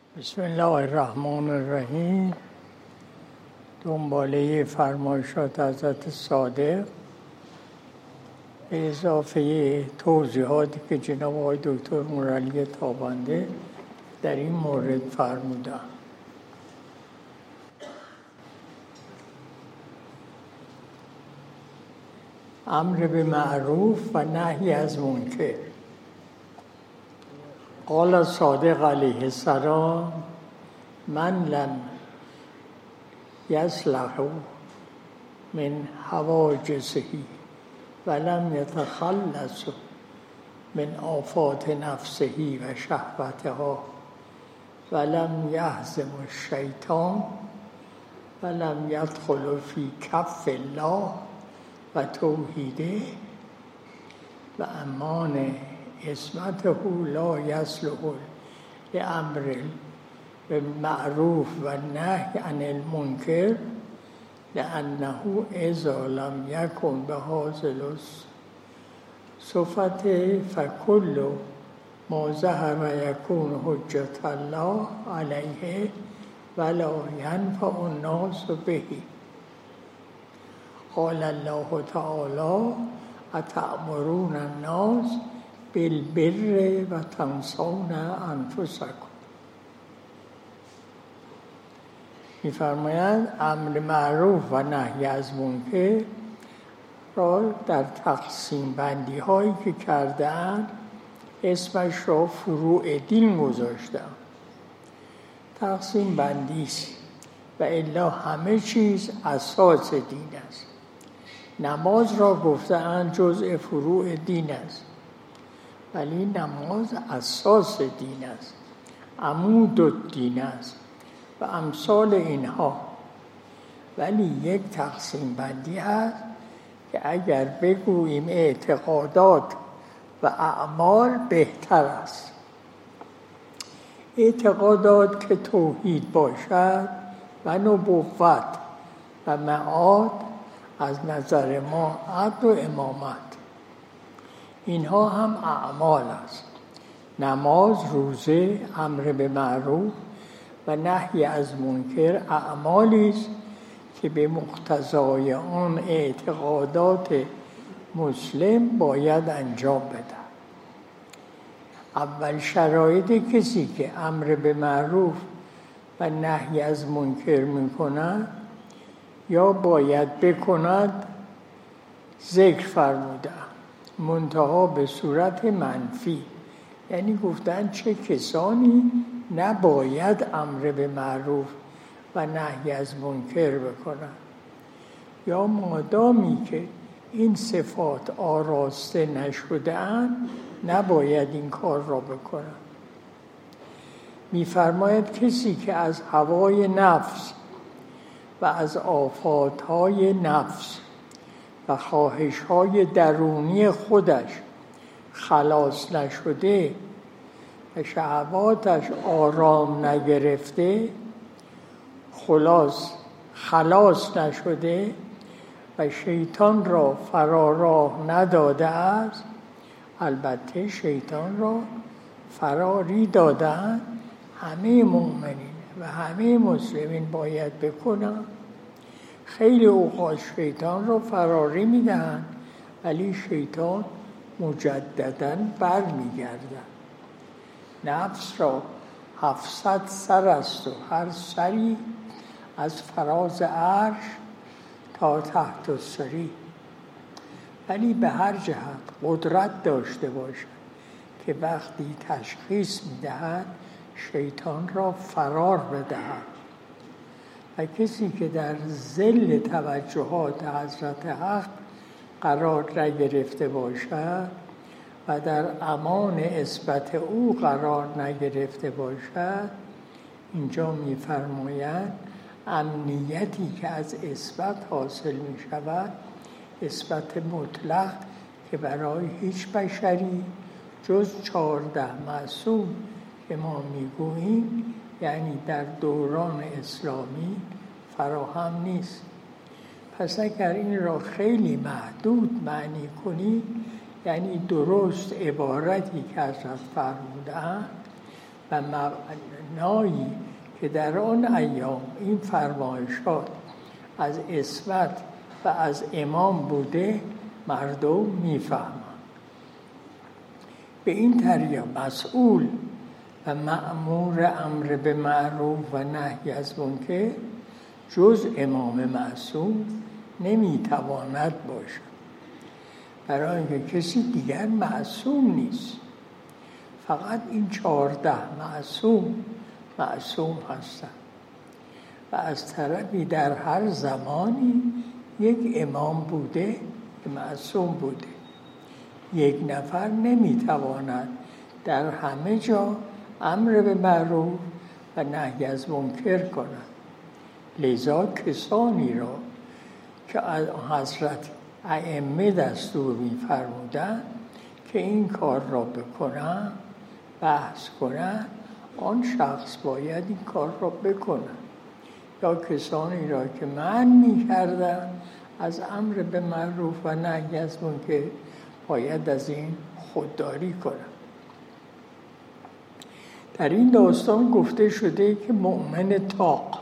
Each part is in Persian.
بسم الله الرحمن الرحیم. دنباله فرمایشات حضرت صادق به اضافه توضیحاتی که جناب آقای دکتر مرعلی تابنده در این مورد فرمودند. امر به معروف و نهی از منکر. قال صادق علیه السلام: من لم یصلح من حواجزه ولم یتخلص من آفات نفسه و شهوتها ولم یهزم الشیطان ولم یدخل فی کف الله و توحیده و امان عصمته لا یصلح لامر بالمعروف و نهی عن المنکر لانه اذا لم یکن بهذا الصفت فکل ما ظهر یکون حجة الله علیه ولا ینفع الناس به. قال الله تعالی: اتأمرون الناس بالبر و تنسون انفسکم. می‌فرمایند امر معروف و نهی از منکر را در تقسیم بندی هایی که کردند اسمش را فروع دین گذاشتند. تقسیم بندی است و الا همه چیز اساس دین است. نماز را گفتند جزء فروع دین است، ولی نماز اساس دین است، عمود الدین است و امثال اینها. ولی یک تقسیم بندی هست که اگر بگوییم اعتقادات و اعمال بهتر است. اعتقادات که توحید باشد و نبوت و معاد از نظر ما عدل و امامت، اینها هم اعمال است. نماز، روزه، امر به معروف و نهی از منکر اعمالی است که به مقتضای آن اعتقادات مسلم باید انجام بدهد. اول شرایط کسی که امر به معروف و نهی از منکر می‌کند یا باید بکند ذکر فرموده، منتها به صورت منفی، یعنی گفتن چه کسانی نباید امر به معروف و نهی از منکر بکنند، یا مادامی که این صفات آراسته نشده‌اند نباید این کار را بکنند. می‌فرماید کسی که از هوای نفس و از آفاتهای نفس و خواهش‌های درونی خودش خلاص نشده و شهواتش آرام نگرفته، خلاص نشده و شیطان را فراراه نداده است، البته شیطان را فراری دادن همه مؤمنین و همه مسلمین باید بکنن. خیلی اوقات شیطان را فراری میدهند ولی شیطان مجدداً بر میگردد. نفس را 700 سر است و هر سری از فراز عرش تا تحت الثری، ولی به هر جهت قدرت داشته باشد که وقتی تشخیص میدهد شیطان را فرار بدهد. و کسی که در ظل توجهات حضرت حق قرار نگرفته باشد و در امان عصمت او قرار نگرفته باشد، اینجا می‌فرمایند امنیتی که از عصمت حاصل می‌شود عصمت مطلق که برای هیچ بشری جز 14 معصوم که ما میگوییم، یعنی در دوران اسلامی فراهم نیست. پس اگر این را خیلی محدود معنی کنید، یعنی درست عبارتی که حضرت فرمودند و معنایی که در آن ایام این فرمایشات از عصمت و از امام بوده مردم میفهمند. به این طریق مسئول و مأمور امر به معروف و نهی از منکر جز امام معصوم نمیتواند باشد، برای اینکه کسی دیگر معصوم نیست. فقط این 14 معصوم هستند و از طرفی در هر زمانی یک امام بوده که معصوم بوده. یک نفر نمیتواند در همه جا امر به معروف و نهی از منکر کند. لذا کسانی را که از حضرت ائمه دستور می‌فرمودند که این کار را بکنند، بحث کنند، آن شخص باید این کار را بکنند. یا کسانی را که منع می‌کردند از امر به معروف و نهی از منکر باید از این خودداری کنند. در این داستان گفته شده که مؤمن طاق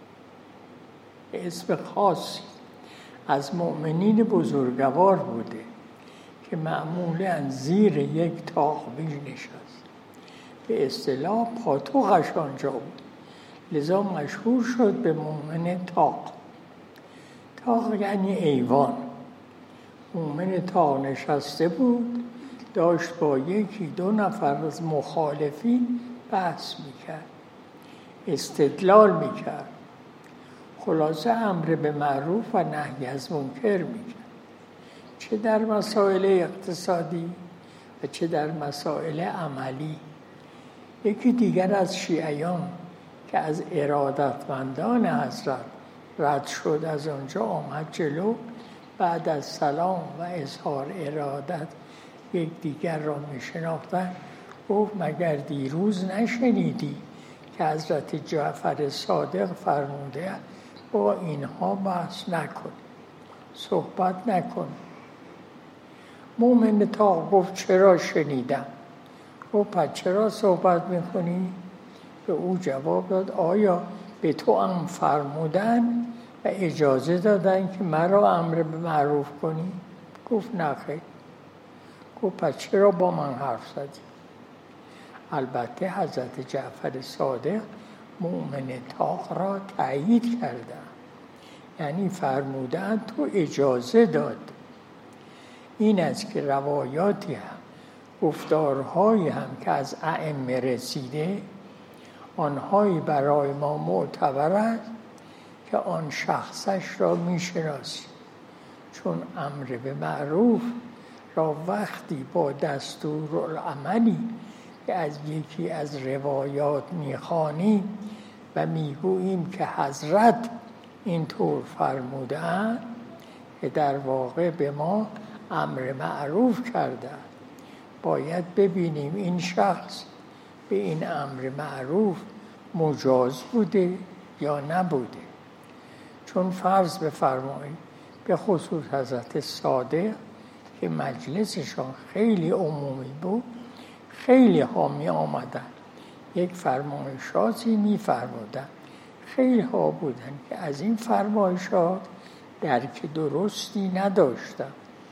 اسم خاصی از مؤمنین بزرگوار بوده که معمولاً زیر یک طاق می‌نشست. به اصطلاح پاتوقش آنجا بود، لذا مشهور شد به مؤمن طاق. طاق یعنی ایوان. مؤمن طاق نشسته بود، داشت با 1-2 نفر از مخالفین بحث میکرد، استدلال میکرد، خلاصه امر به معروف و نهی از منکر میکرد، چه در مسائل اقتصادی و چه در مسائل عملی. یکی دیگر از شیعیان که از ارادتمندان حضرت رد شد از آنجا آمد جلو، بعد از سلام و اظهار ارادت یک دیگر را میشناختن، گفت مگر دیروز نشنیدی که حضرت جعفر صادق فرموده با اینها بحث نکن، صحبت نکن. مومن طاق گفت چرا شنیدم. گفت پس چرا صحبت میکنی؟ به او جواب داد آیا به تو هم فرمودن و اجازه دادن که مرا امر به معروف کنی؟ گفت نه خیر. گفت پس چرا با من حرف زدی؟ البته حضرت جعفر صادق مؤمن طاق را تأیید کردند، یعنی فرمودن تو اجازه داد. این است که روایاتی هم گفتارهایی هم که از ائمه رسیده آنهایی برای ما معتبر است که آن شخصش را میشناسیم، چون امر به معروف را وقتی با دستورالعملی که از یکی از روایات میخوانیم و میگوییم که حضرت اینطور فرمودند که در واقع به ما امر معروف کرده، باید ببینیم این شخص به این امر معروف مجاز بوده یا نبوده. چون فرض بفرمایید به خصوص حضرت صادق که مجلسشان خیلی عمومی بود، خیلی ها می آمدن یک فرمایشاتی می فرمودن، خیلی ها بودن که از این فرمایشات درک درستی نداشتن،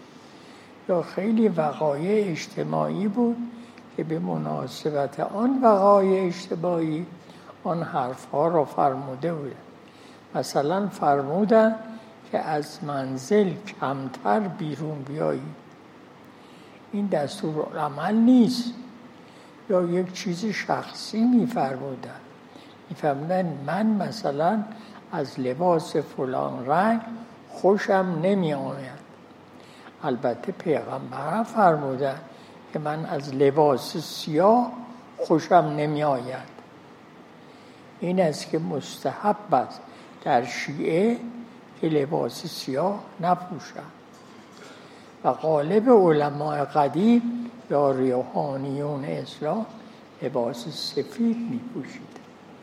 یا خیلی وقایع اجتماعی بود که به مناسبت آن وقایع اجتماعی آن حرفها را فرموده بودن. مثلا فرمودن که از منزل کمتر بیرون بیایی، این دستورالعمل نیست. یا یک چیز شخصی می‌فرمودن، من مثلا از لباس فلان رنگ خوشم نمی آید. البته پیغمبر فرمودن که من از لباس سیاه خوشم نمی آید. این است که مستحب است در شیعه که لباس سیاه نپوشند و غالب علماء قدیم یا روحانیون اسلام لباس سفید می پوشید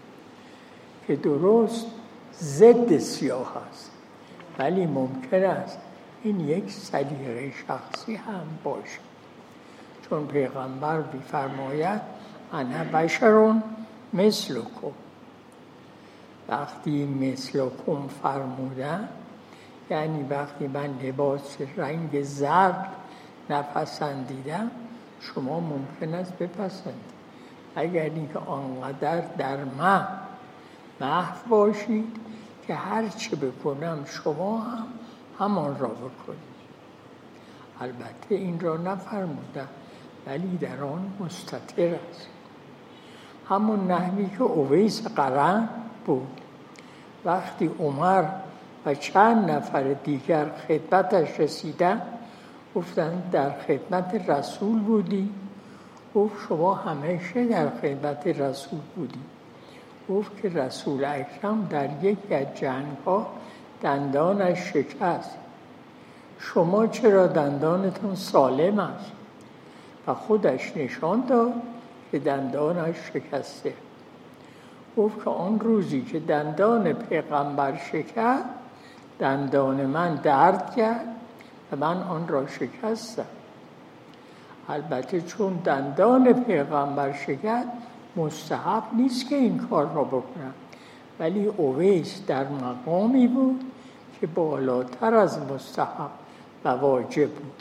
که درست ضد سیاه است، ولی ممکن است این یک سلیقه شخصی هم باشه، چون پیغمبر می‌فرماید انا بشرون مثلکم. وقتی مثلکم فرمودن یعنی وقتی من لباس رنگ زرد نپسندیدم شما ممکن است بپسندید، اگر اینکه آنقدر در من محو باشید که هر چه بکنم شما هم همان را بکنید. البته این را نفرمودم ولی در آن مستتر است، همون نحوی که اویس قرن بود. وقتی عمر و چند نفر دیگر خدمتش رسیدن گفتن در خدمت رسول بودی؟ گفت شما همیشه در خدمت رسول بودی. گفت که رسول اکرم در یکی از جنگ‌ها دندانش شکست، شما چرا دندانتون سالم است؟ و خودش نشان داد که دندانش شکسته. گفت که آن روزی که دندان پیغمبر شکست دندان من درد کرد و من آن را شکستم. البته چون دندان پیغمبر شکست مستحب نیست که این کار را بکنم، ولی اویس در مقامی بود که بالاتر از مستحب و واجب بود.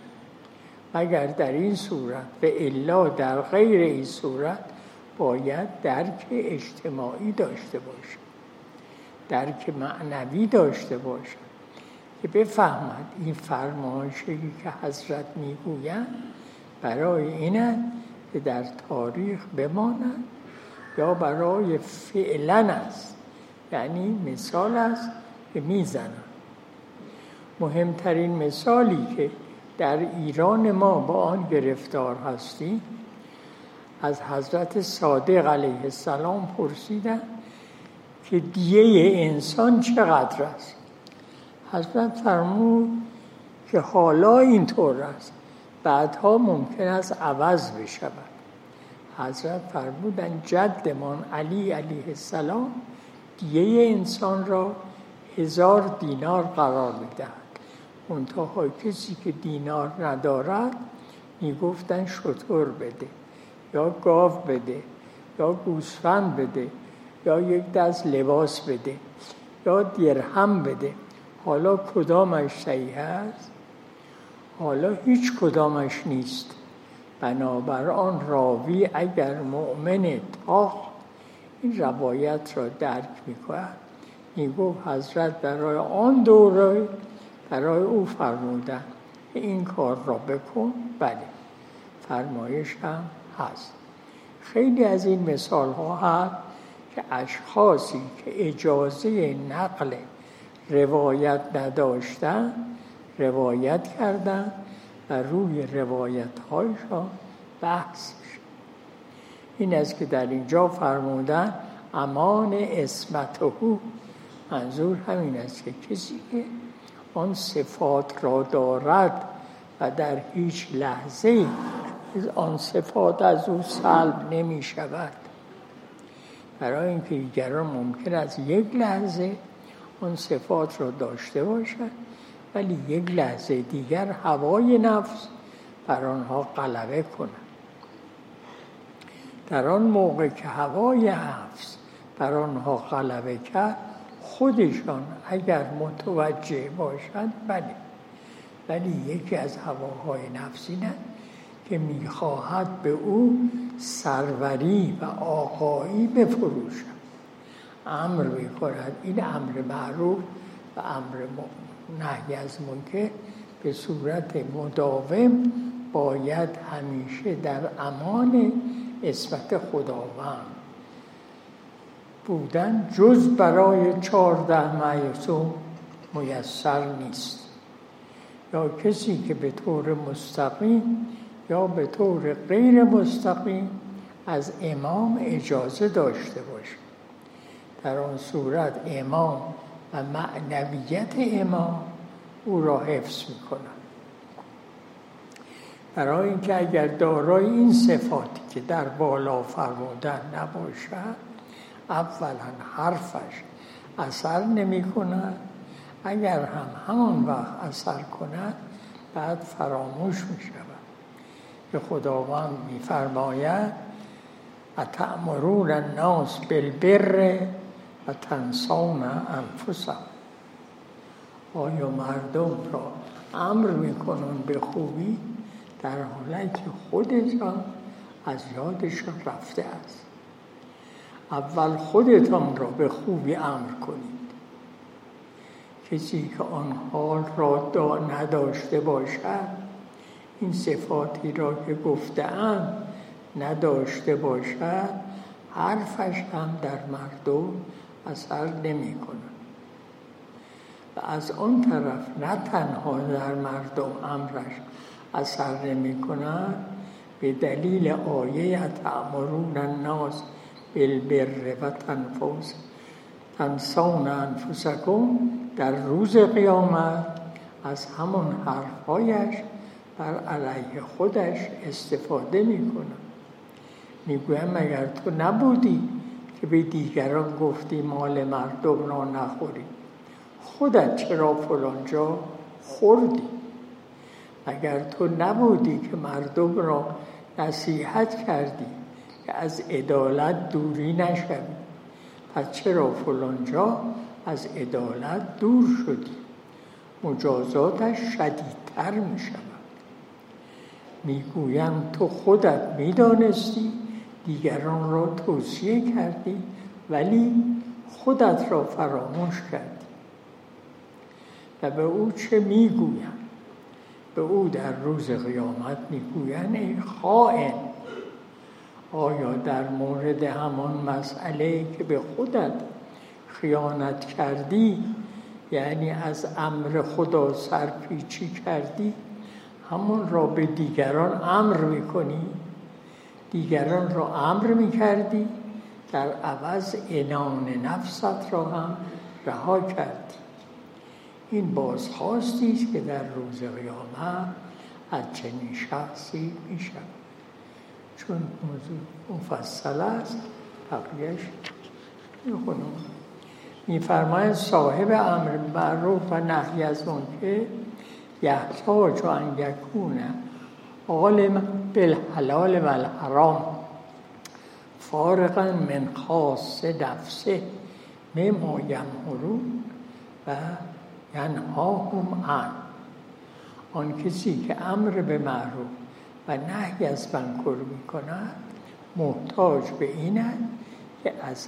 مگر در این صورت و الا در غیر این صورت باید درک اجتماعی داشته باشد، درک معنوی داشته باشد که بفهمد این فرمایشی که حضرت میگویند برای این است که در تاریخ بماند یا برای فعلا است، یعنی مثال است که میزنند. مهمترین مثالی که در ایران ما با آن گرفتار هستیم، از حضرت صادق علیه السلام پرسیدند که دیه انسان چقدر است؟ حضرت فرمود که حالا اینطور است، بعدها ممکن است عوض بشود. حضرت فرمودند جدمان علی علیه السلام دیه انسان را 1000 دینار قرار می‌دهد. منتها کسی که دینار ندارد میگفتن شتر بده یا گاو بده یا گوسفند بده یا یک دست لباس بده یا درهم بده. حالا کدامش صحیح است؟ حالا هیچ کدامش نیست. بنابر آن راوی اگر مؤمن تاق این روایت را درک می‌کند میگفت حضرت برای آن دوره برای او فرمودن که این کار را بکن. بله، فرمایش هم هست. خیلی از این مثال ها هست که اشخاصی که اجازه نقل روایت نداشتن روایت کردن و روی روایت هایشان بحث شد. این است که در اینجا فرمودن امان اسمته، منظور همین است که کسی که آن صفات را دارد و در هیچ لحظه آن صفات از او سلب نمی شود. برای اینکه دیگران ممکن است یک لحظه آن صفات را داشته باشد ولی یک لحظه دیگر هوای نفس بر آنها غلبه کند. در آن موقع که هوای نفس بر آنها غلبه کرد خودشان اگر متوجه باشند بله، ولی یکی از هواهای نفسی نه که میخواهد به او سروری و آقایی بفروشد، امر میکند. این امر معروف و امر نهی از منکر به صورت مداوم باید همیشه در امان عصمت خداوند بودن، جز برای 14 معصوم میسر نیست. یا کسی که به طور مستقیم یا به طور غیر مستقیم از امام اجازه داشته باشه، در آن صورت امام و معنویت امام او را حفظ میکنند. برای اینکه اگر دارای این صفاتی که در بالا فرمودن نباشد، اولا حرفش اثر نمی کند، اگر هم همان وقت اثر کند بعد فراموش می شود. که خداوند می فرماید اتأمرون الناس بالبر و تنسون انفسکم. آیا مردم را امر میکنن به خوبی در حالی که خودتان از یادشان رفته است؟ اول خودتان را به خوبی امر کنید. کسی که آن حال را نداشته باشد، این صفاتی را که گفته‌ام نداشته باشد، حرفش هم در مردم اثر نمی کند. و از آن طرف نه تنها در مردم امرش اثر نمی کند، به دلیل آیه اتأمرون الناس بالبر و تنسون انفسکم در روز قیامت از همون حرفهایش بر علیه خودش استفاده میکنه. میگویم مگر تو نبودی که به دیگران گفتی مال مردم را نخوری؟ خودت چرا فلان جا خوردی؟ مگر تو نبودی که مردم را نصیحت کردی که از عدالت دوری نشوی؟ پس چرا فلان جا از عدالت دور شدی؟ مجازاتش شدیدتر می شود. میگویم تو خودت میدانستی، دیگران را توصیه کردی، ولی خودت را فراموش کردی. و به او چه میگویم؟ به او در روز قیامت میگویند ای خائن. آیا در مورد همان مسئله که به خودت خیانت کردی، یعنی از امر خدا سرپیچی کردی، همون را به دیگران امر میکنی؟ دیگران را امر میکردی، در عوض عنان نفست را هم رها کردی. این بازخواستی است که در روز قیامت از چنین شخصی میشود. چون موضوع مفصل است بقیهش میخونم. میفرماید صاحب امر معروف و نهی از منکر یحتاج ان یکون عالما بالحلال و الحرام فارغا من خاص نفسه مما یمهرون و ینهاهم عنه. آن کسی که امر به معروف و نهی از منکر می کند محتاج به این است که از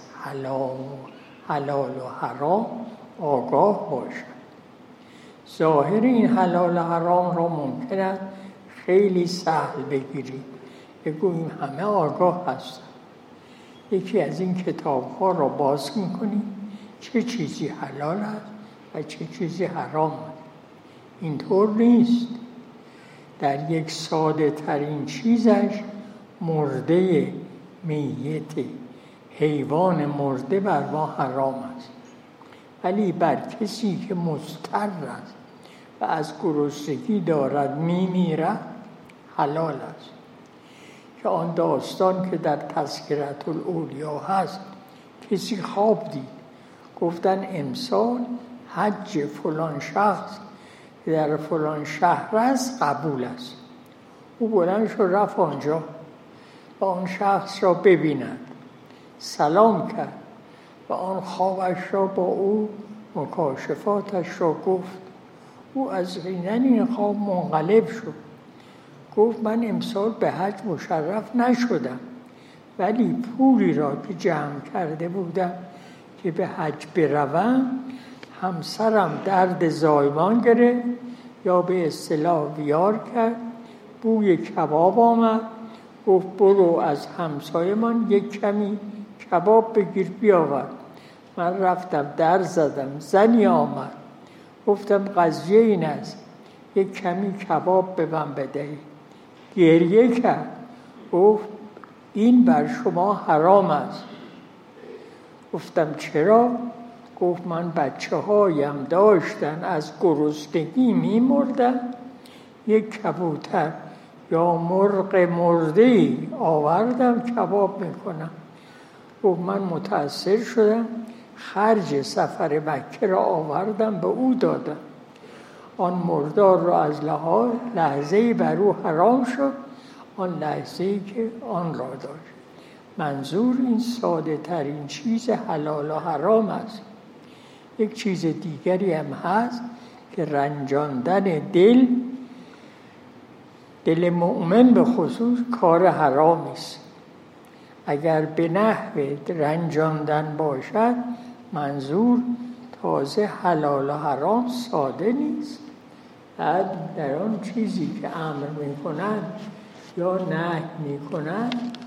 حلال و حرام آگاه باشد. ظاهر این حلال و حرام را ممکن است خیلی سهل بگیرید، بگوییم همه آگاه هستند. یکی از این کتاب ها را باز میکنید، چه چیزی حلال است و چه چیزی حرام است. اینطور نیست. در یک ساده ترین چیزش مرده میت حیوان مرده بر ما حرام است، ولی بر کسی که مضطر است و از گرسنگی دارد میمیرد حلال است. که آن داستان که در تذکرة الاولیا هست، کسی خواب دید، گفتن امسال حج فلان شخص که در فلان شهر است قبول است. او بلند شد رفت آنجا و آن شخص را ببیند، سلام کرد و آن خوابش را با او مکاشفاتش را گفت. او از دیدن این خواب منقلب شد، گفت من امسال به حج مشرف نشدم، ولی پولی را که جمع کرده بودم که به حج بروم، همسرم درد زایمان گرفت یا به اصطلاح ویار کرد، بوی کباب آمد، گفت برو از همسایمان یک کمی کباب بگیر بیاور. من رفتم در زدم، زنی آمد، گفتم قضیه این است، یک کمی کباب به من بدهی. گریه کرد، گفت این بر شما حرام است. گفتم چرا؟ گفت من بچه هایم داشتن از گرسنگی می مردن، یک کبوتر یا مرغ مرده‌ای آوردم کباب میکنم. گفت من متأثر شدم، خرج سفر مکه را آوردم به او دادم. آن مردار را از لحظه‌ای بر او حرام شد، آن لحظه‌ای که آن را داشت. منظور این ساده ترین چیز حلال و حرام است. یک چیز دیگری هم هست که رنجاندن دل مؤمن به خصوص کار حرامی است. اگر به نحو رنجاندن باشد، منظور تازه حلال و حرام ساده نیست، بعد در آن چیزی که امر می‌کنند یا نهی می‌کنند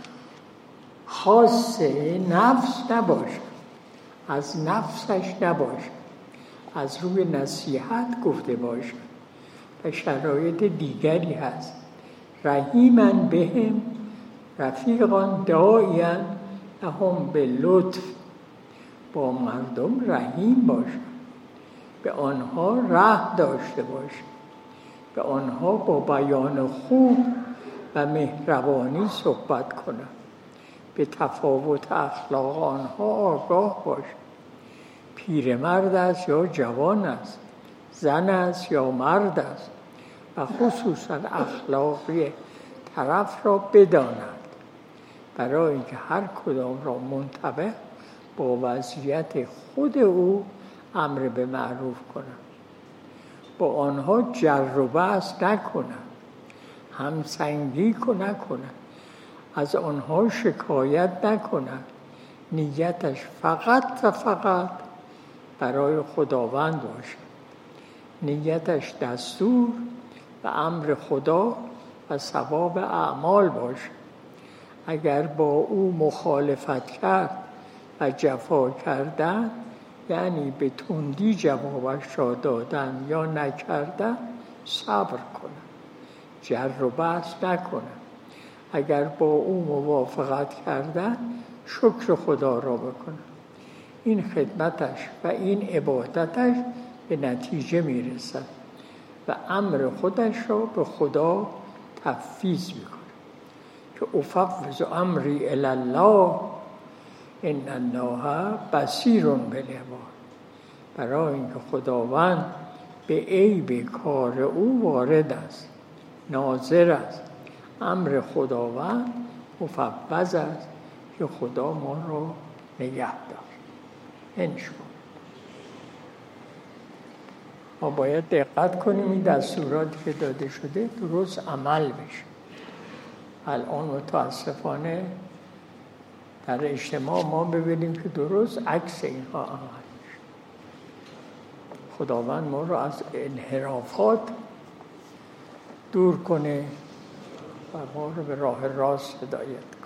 خاص نفس نباشد، از نفسش نباشد، از روی نصیحت گفته باشد و شرایط دیگری هست. رحیما بهم رفیقان داعیا لهم به لطف، با مردم رحیم باشد، به آنها رحم داشته باشد، به آنها با بیان خوب و مهربانی صحبت کند، به تفاوت اخلاق آنها آگاه باشد. پیرمرد است یا جوان است، زن است یا مرد است، و خصوصا اخلاقی طرف را بداند، برای اینکه هر کدام را منطبق با وضعیت خود او امر به معروف کند، با آنها جر و بحث نکند، همسنگی نکند، از آنها شکایت نکند، نیتش فقط و فقط برای خداوند باشد، نیتش دستور و امر خدا و ثواب اعمال باشد. اگر با او مخالفت کرد و جفا کردن، یعنی به تندی جوابش را دادن یا نکردن، صبر کنند، جر و بحث نکنند. اگر با او موافقت کردن، شکر خدا را بکنند. این خدمتش و این عبادتش به نتیجه میرسد و امر خودش را به خدا تفویض میکنه که افوض امری الی الله ان الله بصیر بالعباد. برای اینکه خداوند به عیب کار او وارد است، ناظر است، امر خداوند مفوض است که خدا ما را نگه دارد. انشاءالله ما باید دقت کنیم این دستوراتی که داده شده درست عمل بشه. الان متاسفانه در اجتماع ما ببینیم که درست عکس اینها عمل میشه. خداوند ما را از انحرافات دور کنه و ما رو به راه راست هدایت کنه.